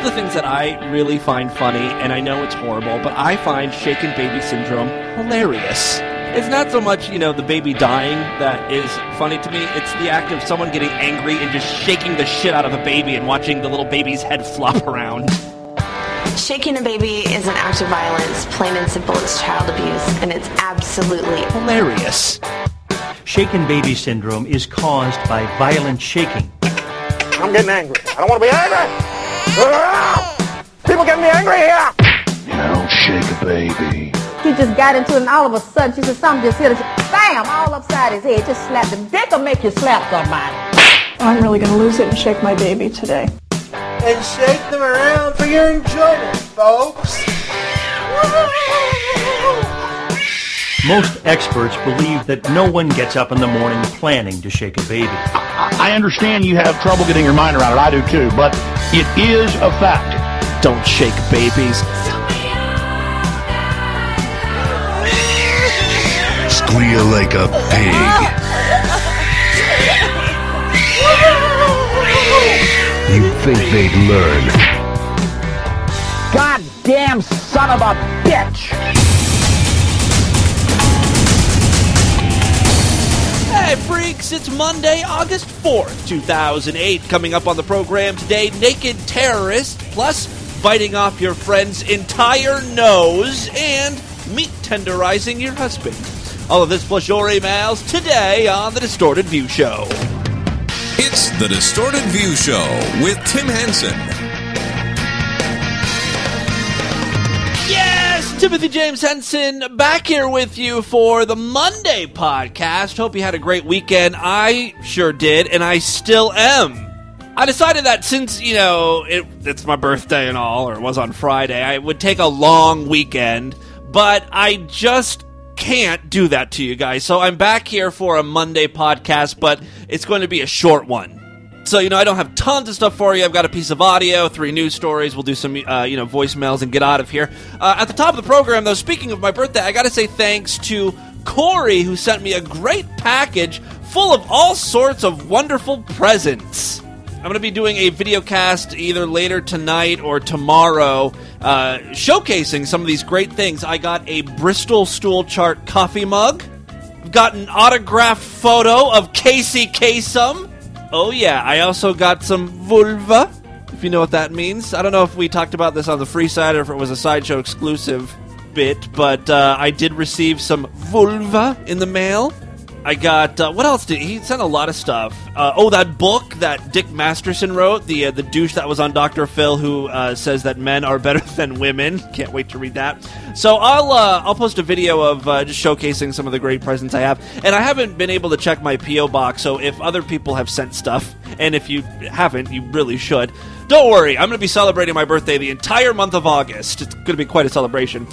the things that I really find funny, and I know it's horrible, but I find shaken baby syndrome hilarious. It's not so much, the baby dying that is funny to me. It's the act of someone getting angry and just shaking the shit out of a baby and watching the little baby's head flop around. Shaking a baby is an act of violence. Plain and simple, it's child abuse, and it's absolutely hilarious. Shaken baby syndrome is caused by violent shaking. I'm getting angry. I don't want to be angry. People getting me angry here. You don't shake a baby. He just got into it, and all of a sudden, she said, something just hit her. Bam! All upside his head. Just slapped him. Dick will make you slap somebody. I'm really going to lose it and shake my baby today. And shake them around for your enjoyment, folks. Most experts believe that no one gets up in the morning planning to shake a baby. I understand you have trouble getting your mind around it. I do too, but it is a fact. Don't shake babies. Squeal like a pig. You think they'd learn? Goddamn son of a bitch! Hey freaks, it's Monday, August 4th, 2008. Coming up on the program today, naked terrorist, plus biting off your friend's entire nose, and meat tenderizing your husband. All of this plus your emails today on The Distorted View Show. It's The Distorted View Show with Tim Henson. Yes, Timothy James Henson back here with you for the Monday podcast. Hope you had a great weekend. I sure did, and I still am. I decided that since, it's my birthday and all, or it was on Friday, I would take a long weekend, but I just can't do that to you guys. So I'm back here for a Monday podcast, but it's going to be a short one. So, I don't have tons of stuff for you. I've got a piece of audio, 3 news stories. We'll do some, voicemails and get out of here. At the top of the program, though, speaking of my birthday, I got to say thanks to Corey, who sent me a great package full of all sorts of wonderful presents. I'm going to be doing a video cast either later tonight or tomorrow showcasing some of these great things. I got a Bristol Stool Chart coffee mug. I've got an autographed photo of Casey Kasem. Oh yeah, I also got some vulva, if you know what that means. I don't know if we talked about this on the free side or if it was a Sideshow exclusive bit, but I did receive some vulva in the mail. I got, what else did he sent a lot of stuff. That book that Dick Masterson wrote, the douche that was on Dr. Phil, who says that men are better than women. Can't wait to read that. So I'll post a video of just showcasing some of the great presents I have. And I haven't been able to check my P.O. box, so if other people have sent stuff, and if you haven't, you really should. Don't worry, I'm going to be celebrating my birthday the entire month of August. It's going to be quite a celebration.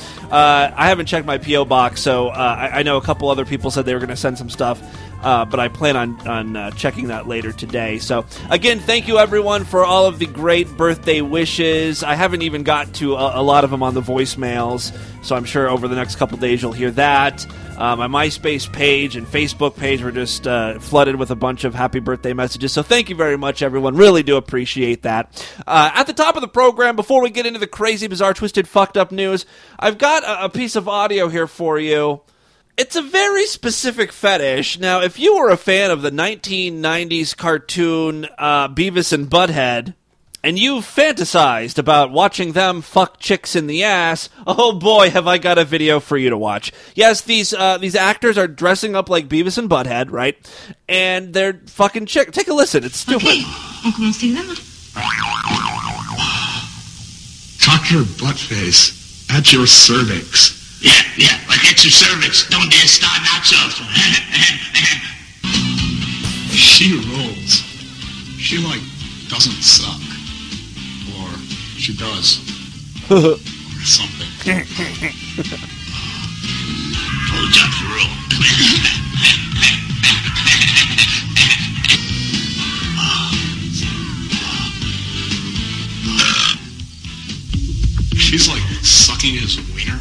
I haven't checked my P.O. box, so I know a couple other people said they were going to send some stuff, but I plan on checking that later today. So, again, thank you, everyone, for all of the great birthday wishes. I haven't even got to a lot of them on the voicemails, so I'm sure over the next couple days you'll hear that. My MySpace page and Facebook page were just flooded with a bunch of happy birthday messages. So thank you very much, everyone. Really do appreciate that. At the top of the program, before we get into the crazy, bizarre, twisted, fucked up news, I've got a piece of audio here for you. It's a very specific fetish. Now, if you were a fan of the 1990s cartoon Beavis and Butthead, and you've fantasized about watching them fuck chicks in the ass, oh boy, have I got a video for you to watch. Yes, these actors are dressing up like Beavis and Butthead, right? And they're fucking chicks. Take a listen, it's stupid. Okay, on commence là. Tuck your butt face at your cervix. Yeah, like at your cervix. Donde está nachos? She rolls. She, doesn't suck. Or she does. Or something. Oh, just roll. She's sucking his wiener.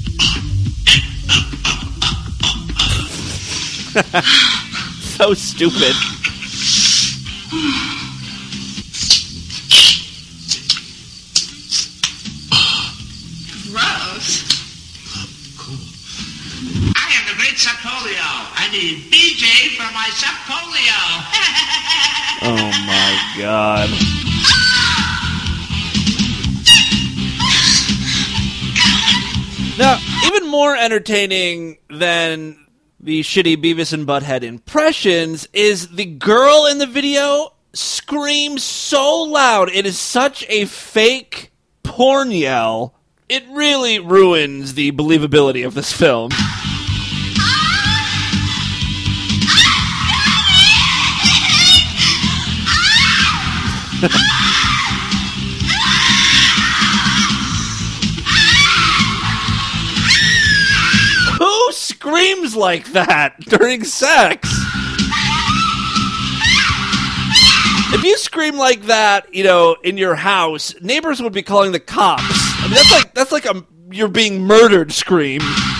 So stupid. subpolio. I need BJ for my subpolio. Oh, my God. Now, even more entertaining than the shitty Beavis and Butthead impressions is the girl in the video screams so loud. It is such a fake porn yell. It really ruins the believability of this film. Who screams like that during sex? If you scream like that, in your house, neighbors would be calling the cops. I mean, that's like a you're being murdered scream.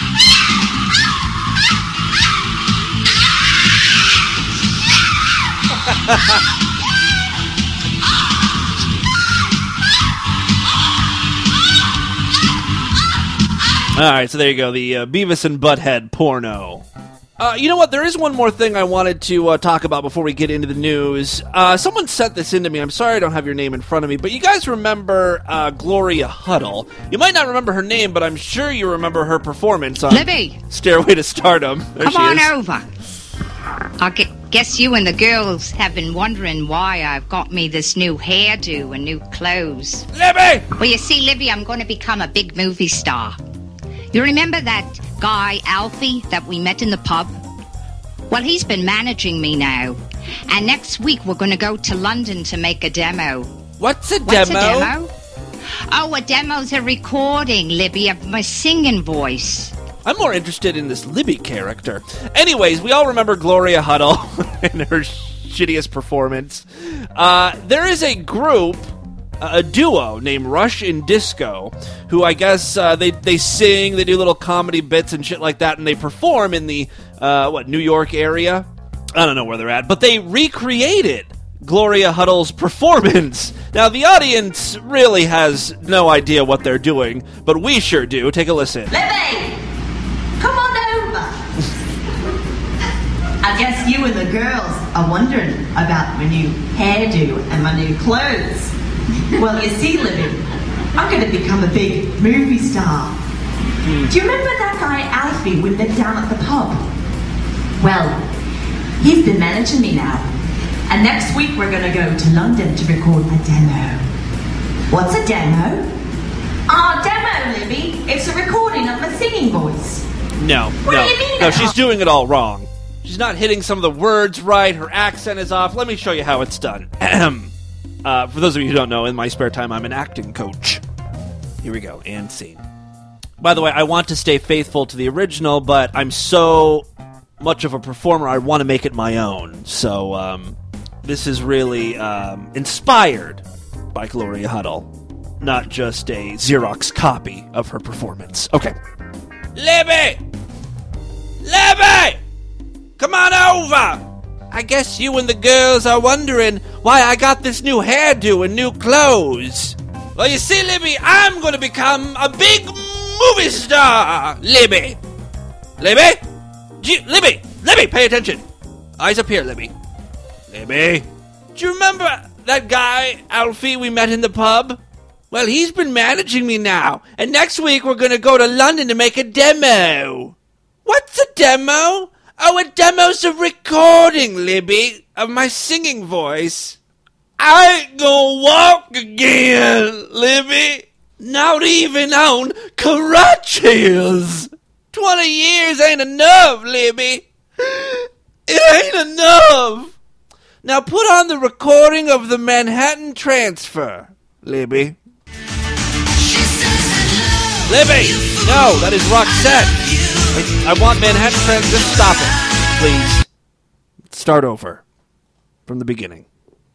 Alright, so there you go, the Beavis and Butthead porno. You know what, there is one more thing I wanted to talk about before we get into the news. Someone sent this into me. I'm sorry I don't have your name in front of me, but you guys remember Gloria Huddle. You might not remember her name, but I'm sure you remember her performance on Libby. Stairway to Stardom. There Come she on is. over. I guess you and the girls have been wondering why I've got me this new hairdo and new clothes. Libby! Well, you see, Libby, I'm going to become a big movie star. You remember that guy, Alfie, that we met in the pub? Well, he's been managing me now. And next week we're going to go to London to make a demo. What's a demo? What's a demo? Oh, a demo's a recording, Libby, of my singing voice. I'm more interested in this Libby character. Anyways, we all remember Gloria Huddle and her shittiest performance. There is a group, a duo named Rush and Disco, who I guess they sing, they do little comedy bits and shit like that, and they perform in the, New York area? I don't know where they're at, but they recreated Gloria Huddle's performance. Now, the audience really has no idea what they're doing, but we sure do. Take a listen. Libby! Come on over! I guess you and the girls are wondering about my new hairdo and my new clothes. Well, you see, Libby, I'm going to become a big movie star. Do you remember that guy Alfie we met down at the pub? Well, he's been managing me now. And next week we're going to go to London to record a demo. What's a demo? Demo, Libby. It's a recording of my singing voice. No, what do you mean? No, she's doing it all wrong. She's not hitting some of the words right. Her accent is off. Let me show you how it's done. For those of you who don't know, in my spare time, I'm an acting coach. Here we go, and scene. By the way, I want to stay faithful to the original, but I'm so much of a performer, I want to make it my own. So, this is really inspired by Gloria Huddle, not just a Xerox copy of her performance. Okay. Libby! Libby! Come on over! I guess you and the girls are wondering why I got this new hairdo and new clothes. Well, you see, Libby, I'm going to become a big movie star, Libby. Libby? Libby, pay attention. Eyes up here, Libby. Libby. Do you remember that guy, Alfie, we met in the pub? Well, he's been managing me now, and next week we're going to go to London to make a demo. What's a demo? Oh, a demo's a recording, Libby, of my singing voice. I ain't gonna walk again, Libby. Not even on crutches. 20 years ain't enough, Libby. It ain't enough. Now put on the recording of the Manhattan Transfer, Libby. Libby! No, that is Roxette. I want Manhattan Transfer. Just stop it, please. Start over. From the beginning.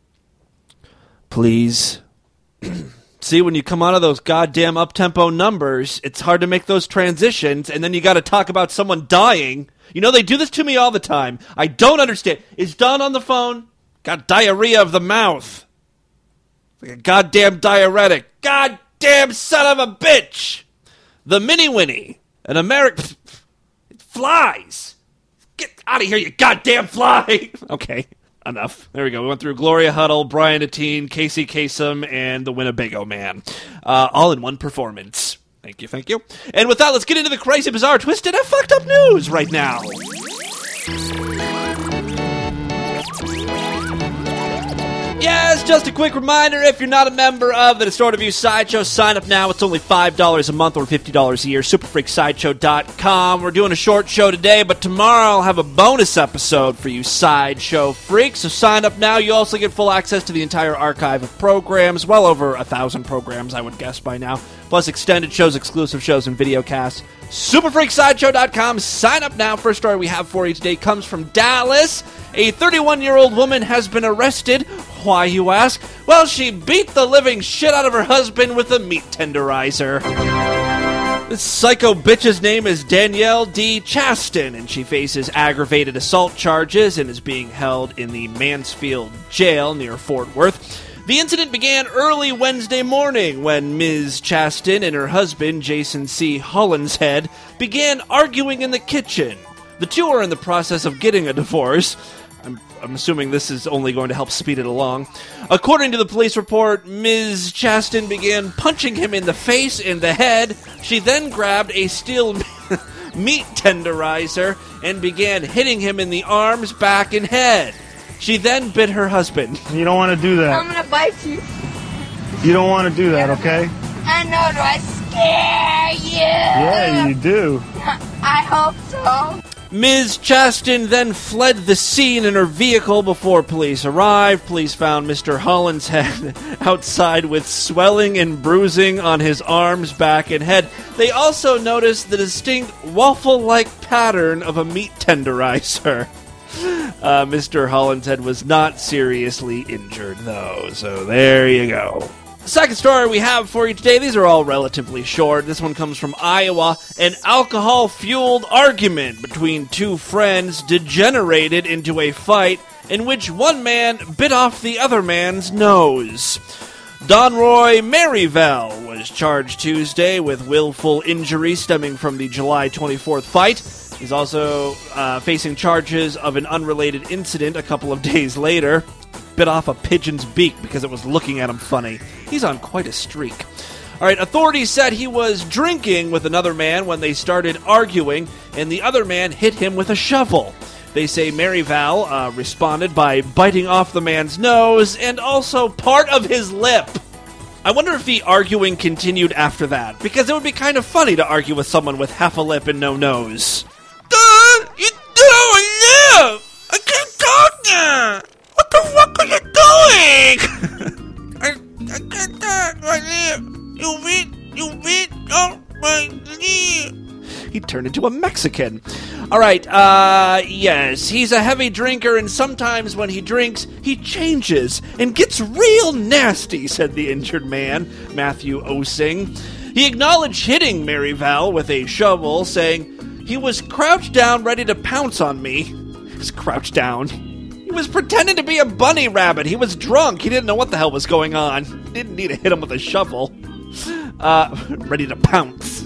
Please. See, when you come out of those goddamn up-tempo numbers, it's hard to make those transitions, and then you gotta talk about someone dying. You know, they do this to me all the time. I don't understand. Is Don on the phone? Got diarrhea of the mouth. Like a goddamn diuretic. Goddamn son of a bitch! The Mini Winnie. An American... It flies. Out of here, you goddamn fly! Okay, enough. There we go. We went through Gloria Huddle, Brian Atteen, Casey Kasem, and the Winnebago Man. All in one performance. Thank you. And with that, let's get into the crazy, bizarre, twisted, and fucked up news right now. Yes, just a quick reminder, if you're not a member of the Distorted View Sideshow, sign up now. It's only $5 a month or $50 a year. Superfreaksideshow.com. We're doing a short show today, but tomorrow I'll have a bonus episode for you Sideshow freaks. So sign up now. You also get full access to the entire archive of programs, well over 1,000 programs, I would guess by now, plus extended shows, exclusive shows, and video casts. Superfreaksideshow.com. Sign up now. First story we have for you today comes from Dallas. A 31-year-old woman has been arrested. Why, you ask? Well, she beat the living shit out of her husband with a meat tenderizer. This psycho bitch's name is Danielle D. Chaston, and she faces aggravated assault charges and is being held in the Mansfield jail near Fort Worth. The incident began early Wednesday morning when Ms. Chaston and her husband, Jason C. Hollinshead, began arguing in the kitchen. The two are in the process of getting a divorce. I'm assuming this is only going to help speed it along. According to the police report, Ms. Chaston began punching him in the face and the head. She then grabbed a steel meat tenderizer and began hitting him in the arms, back, and head. She then bit her husband. You don't want to do that. I'm gonna bite you. You don't want to do that, okay? I know. Do I scare you? Yeah, you do. I hope so. Ms. Chaston then fled the scene in her vehicle before police arrived. Police found Mr. Hollinshead outside with swelling and bruising on his arms, back, and head. They also noticed the distinct waffle-like pattern of a meat tenderizer. Mr. Hollinshead was not seriously injured, though, so there you go. Second story we have for you today, these are all relatively short. This one comes from Iowa. An alcohol-fueled argument between two friends degenerated into a fight in which one man bit off the other man's nose. Donroy Maryvell was charged Tuesday with willful injury stemming from the July 24th fight. He's also facing charges of an unrelated incident a couple of days later. Bit off a pigeon's beak because it was looking at him funny. He's on quite a streak. All right, authorities said he was drinking with another man when they started arguing, and the other man hit him with a shovel. They say Maryvell responded by biting off the man's nose and also part of his lip. I wonder if the arguing continued after that, because it would be kind of funny to argue with someone with half a lip and no nose. Dad, you don't lip! I can't talk now! What the fuck are you doing? I can't talk my lip. You bit off my lip. He turned into a Mexican. All right, yes, he's a heavy drinker, and sometimes when he drinks, he changes and gets real nasty, said the injured man, Matthew Osing. He acknowledged hitting Maryvell with a shovel, saying, "He was crouched down ready to pounce on me." He was crouched down. He was pretending to be a bunny rabbit. He was drunk. He didn't know what the hell was going on. Didn't need to hit him with a shovel. Ready to pounce.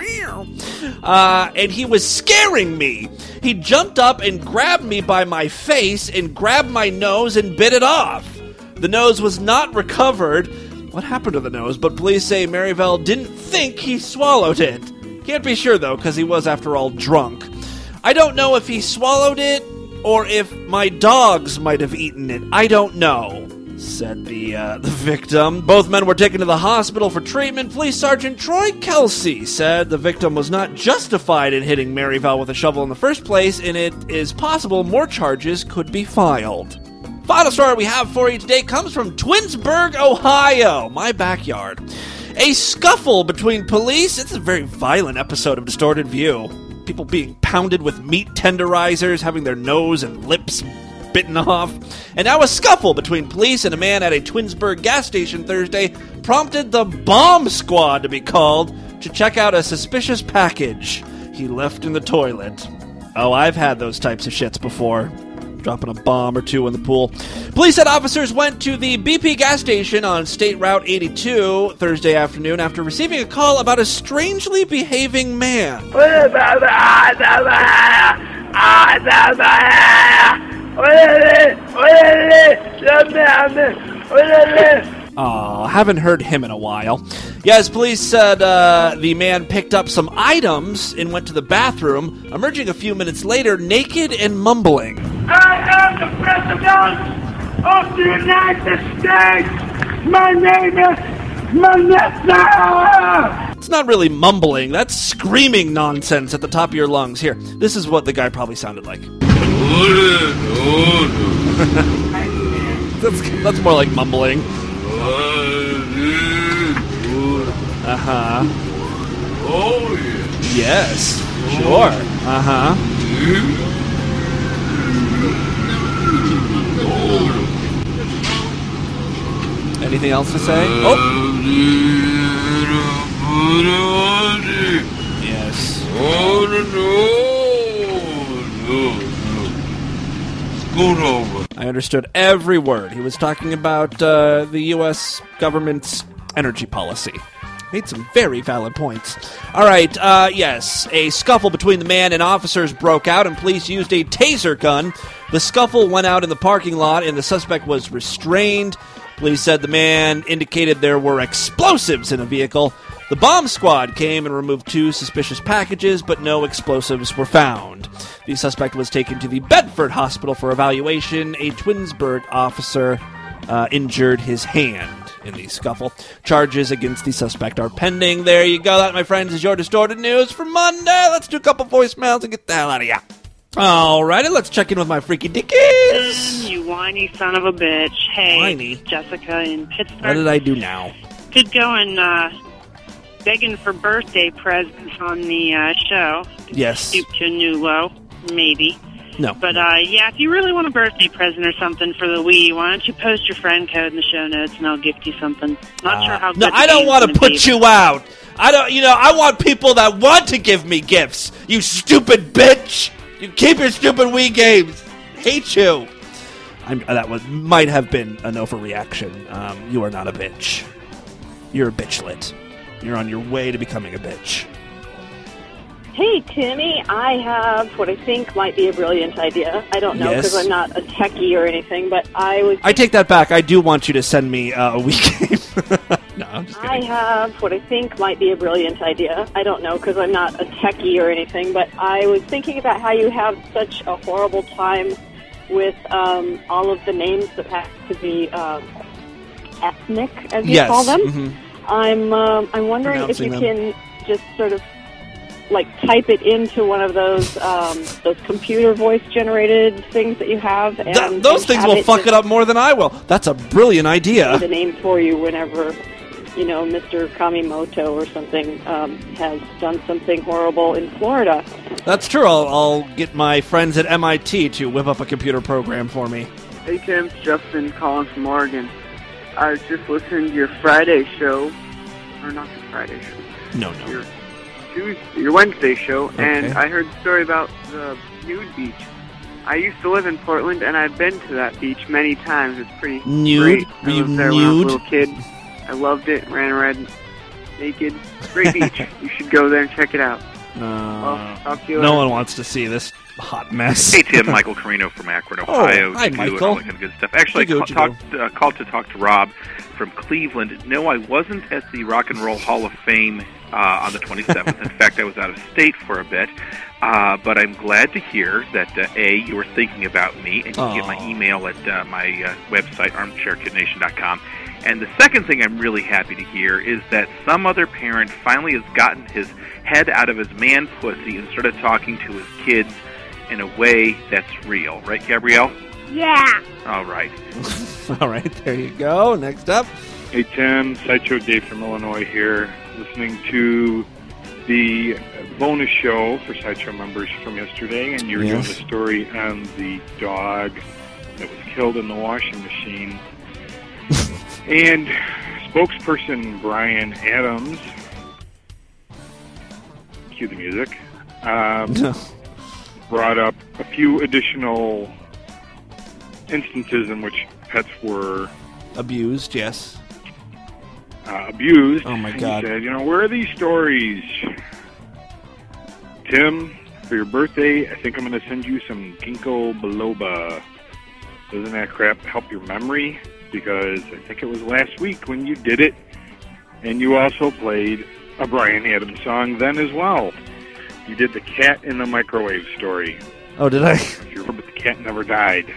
And he was scaring me. He jumped up and grabbed me by my face and grabbed my nose and bit it off. The nose was not recovered. What happened to the nose? But police say Maryvell didn't think he swallowed it. Can't be sure, though, because he was, after all, drunk. I don't know if he swallowed it or if my dogs might have eaten it. I don't know, said the victim. Both men were taken to the hospital for treatment. Police Sergeant Troy Kelsey said the victim was not justified in hitting Maryvell with a shovel in the first place, and it is possible more charges could be filed. Final story we have for you today comes from Twinsburg, Ohio, my backyard. A scuffle between police. It's a very violent episode of Distorted View. People being pounded with meat tenderizers, having their nose and lips bitten off. And now a scuffle between police and a man at a Twinsburg gas station Thursday prompted the bomb squad to be called to check out a suspicious package he left in the toilet. Oh, I've had those types of shits before. Dropping a bomb or two in the pool. Police said officers went to the BP gas station on State Route 82 Thursday afternoon after receiving a call about a strangely behaving man. Oh, haven't heard him in a while. Yes, police said the man picked up some items and went to the bathroom, emerging a few minutes later naked and mumbling. I am the President of the United States! My name is Melissa! It's not really mumbling, that's screaming nonsense at the top of your lungs. Here, this is what the guy probably sounded like. That's more like mumbling. Uh-huh. Oh, yeah. Yes, sure. Uh-huh. Anything else to say? Oh! Yes. Scoot over. I understood every word. He was talking about the U.S. government's energy policy. Made some very valid points. All right, yes. A scuffle between the man and officers broke out, and police used a taser gun. The scuffle went out in the parking lot, and the suspect was restrained. Police said the man indicated there were explosives in a vehicle. The bomb squad came and removed 2 suspicious packages, but no explosives were found. The suspect was taken to the Bedford Hospital for evaluation. A Twinsburg officer injured his hand in the scuffle. Charges against the suspect are pending. There you go. That, my friends, is your Distorted News for Monday. Let's do a couple voicemails and get the hell out of here. All righty, let's check in with my freaky dickies. You whiny son of a bitch. Hey, Whiny? Jessica in Pittsburgh. What did I do now? Could go and begging for birthday presents on the show. Yes. Stoop to a new low, maybe. No. But, yeah, if you really want a birthday present or something for the Wii, why don't you post your friend code in the show notes and I'll gift you something. Not sure how good No, I don't want to put you out. I want people that want to give me gifts. You stupid bitch. You keep your stupid Wii games. Hate you. That might have been an overreaction. You are not a bitch. You're a bitchlet. You're on your way to becoming a bitch. Hey, Timmy, I have what I think might be a brilliant idea. I don't know because I'm not a techie or anything, but I take that back. I do want you to send me a Wii game. No, I'm just kidding. I have what I think might be a brilliant idea. I don't know because I'm not a techie or anything, but I was thinking about how you have such a horrible time with all of the names that have to be ethnic, as you call them. Mm-hmm. I'm wondering if you can just sort of like type it into one of those computer voice generated things that you have, and those things will fuck it up more than I will. That's a brilliant idea. The name for you whenever Mr. Kamimoto or something has done something horrible in Florida. That's true. I'll get my friends at MIT to whip up a computer program for me. Hey Tim, it's Justin calling from Oregon. I was just listening to your Friday show, or not the Friday show. No. Your Wednesday show, Okay. and I heard the story about the nude beach. I used to live in Portland, and I've been to that beach many times. It's pretty Nude? great. Were you I was there when I was a nude? little kid. I loved it. Ran around naked. Great beach. You should go there and check it out. Talk to you No later. one wants to see this hot mess. Hey, Tim. Michael Carino from Akron, Ohio. hi, too, Michael. And all that kind of good stuff. Actually, What you do? called to talk to Rob from Cleveland. No, I wasn't at the Rock and Roll Hall of Fame on the 27th. In fact, I was out of state for a bit. But I'm glad to hear that, A, you were thinking about me, and you can get my email at my website, armchairkidnation.com. And the second thing I'm really happy to hear is that some other parent finally has gotten his head out of his man pussy and started talking to his kids in a way that's real. Right, Gabrielle? Yeah. All right. All right, there you go. Next up. Hey, Tim. Sideshow Dave from Illinois here, listening to the bonus show for Sideshow members from yesterday, and you were doing the story on the dog that was killed in the washing machine. And spokesperson Brian Adams, cue the music, brought up a few additional instances in which pets were abused, yes. Abused. Oh, my And God. he said, where are these stories? Tim, for your birthday, I think I'm going to send you some ginkgo biloba. Doesn't that crap help your memory? Because I think it was last week when you did it, and you also played a Bryan Adams song then as well. You did the cat in the microwave story. Oh, did I? If you remember, the cat never died.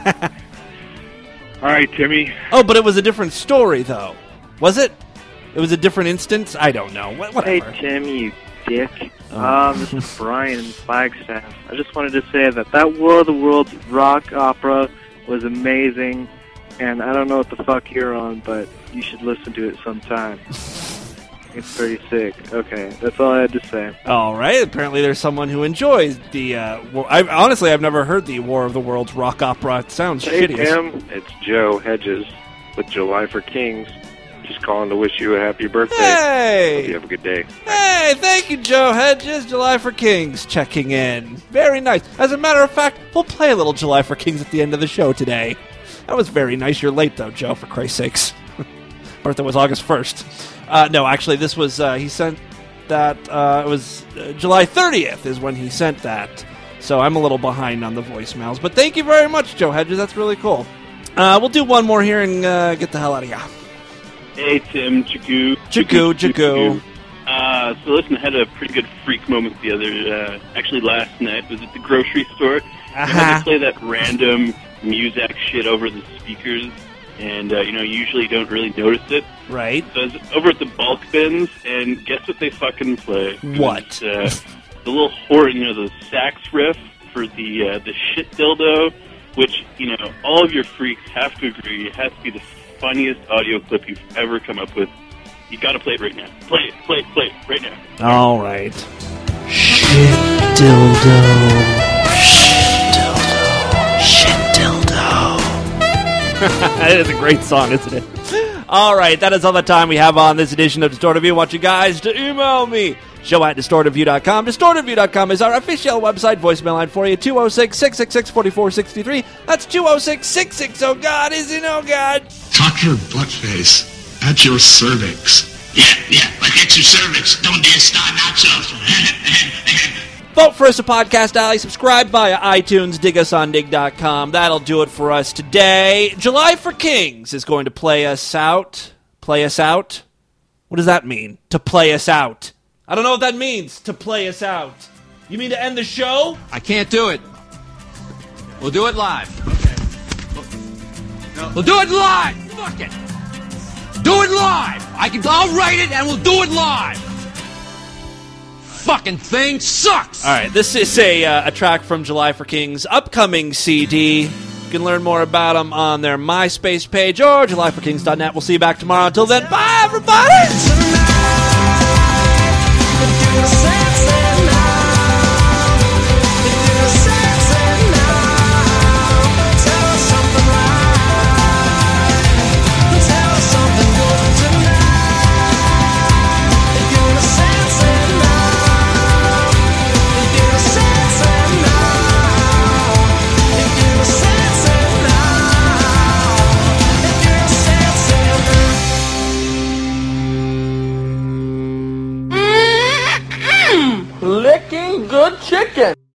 All right, Timmy. Oh, but it was a different story, though. Was it? It was a different instance? I don't know. Whatever. Hey, Tim, you dick. This is Brian in Flagstaff. I just wanted to say that War of the Worlds rock opera was amazing, and I don't know what the fuck you're on, but you should listen to it sometime. It's pretty sick. Okay, that's all I had to say. All right. Apparently there's someone who enjoys the... honestly, I've never heard the War of the Worlds rock opera. It sounds Hey, shitty. Tim, it's Joe Hedges with July for Kings. Just calling to wish you a happy birthday. Hey! Hope you have a good day. Hey, thank you, Joe Hedges. July for Kings checking in. Very nice. As a matter of fact, we'll play a little July for Kings at the end of the show today. That was very nice. You're late, though, Joe, for Christ's sakes. Birthday was August 1st. No, actually, this was, he sent that, it was July 30th is when he sent that. So I'm a little behind on the voicemails. But thank you very much, Joe Hedges. That's really cool. We'll do one more here and get the hell out of here. Hey, Tim, Jagu. So listen, I had a pretty good freak moment the other, actually last night. Was at the grocery store. I had to play that random Muzak shit over the speakers, and, usually don't really notice it. Right. So I was over at the bulk bins, and guess what they fucking play? What? The little horn, the sax riff for the shit dildo, which, all of your freaks have to agree has to be the funniest audio clip you've ever come up with. You gotta play it right now. Play it right now. All right. Shit dildo. Shit dildo. That is a great song, isn't it? All right, that is all the time we have on this edition of Distorted View. I want you guys to email me. Show@distortedview.com. Distortedview.com is our official website. Voicemail line for you, 206-666-4463. That's 206-660. Oh, God, oh, God. Tuck your butt face at your cervix. Yeah, but at your cervix. Don't dare start nachos. Vote for us at Podcast Alley. Subscribe via iTunes. Dig us on dig.com. That'll do it for us today. July for Kings is going to play us out. Play us out? What does that mean? To play us out. I don't know what that means, to play us out. You mean to end the show? I can't do it. We'll do it live. Okay. We'll do it live. Fuck it. Do it live. I'll write it and we'll do it live. Fucking thing sucks. All right, this is a track from July for Kings' upcoming CD. You can learn more about them on their MySpace page or julyforkings.net. We'll see you back tomorrow. Until then, bye, everybody.